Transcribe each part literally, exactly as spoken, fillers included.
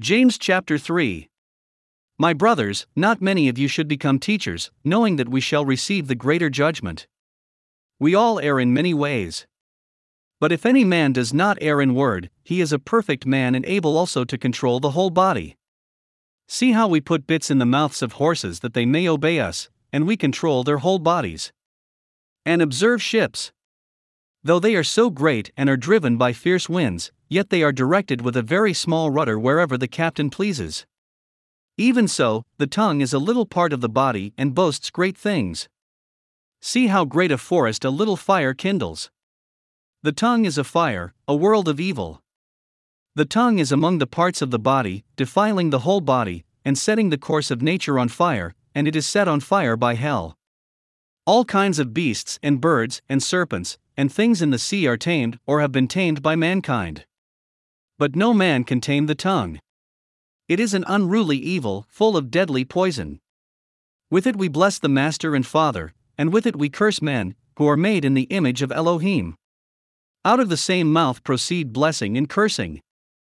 James chapter three. My brothers, not many of you should become teachers, knowing that we shall receive the greater judgment. We all err in many ways. But if any man does not err in word, he is a perfect man and able also to control the whole body. See how we put bits in the mouths of horses that they may obey us, and we control their whole bodies. And observe ships. Though they are so great and are driven by fierce winds, yet they are directed with a very small rudder wherever the captain pleases. Even so, the tongue is a little part of the body and boasts great things. See how great a forest a little fire kindles. The tongue is a fire, a world of evil. The tongue is among the parts of the body, defiling the whole body, and setting the course of nature on fire, and it is set on fire by hell. All kinds of beasts and birds and serpents and things in the sea are tamed or have been tamed by mankind. But no man can tame the tongue. It is an unruly evil, full of deadly poison. With it we bless the Master and Father, and with it we curse men, who are made in the image of Elohim. Out of the same mouth proceed blessing and cursing.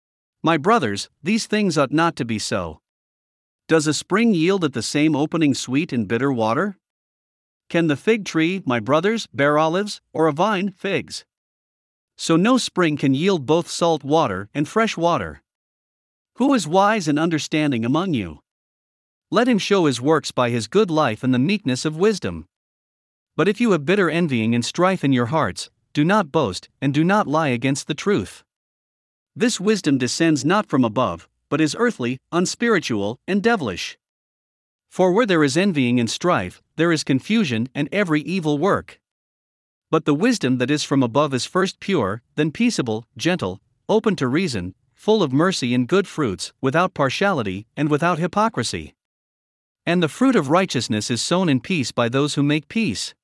My brothers, these things ought not to be so. Does a spring yield at the same opening sweet and bitter water? Can the fig tree, my brothers, bear olives, or a vine, figs? So no spring can yield both salt water and fresh water. Who is wise and understanding among you? Let him show his works by his good life and the meekness of wisdom. But if you have bitter envying and strife in your hearts, do not boast, and do not lie against the truth. This wisdom descends not from above, but is earthly, unspiritual, and devilish. For where there is envying and strife, there is confusion and every evil work. But the wisdom that is from above is first pure, then peaceable, gentle, open to reason, full of mercy and good fruits, without partiality, and without hypocrisy. And the fruit of righteousness is sown in peace by those who make peace.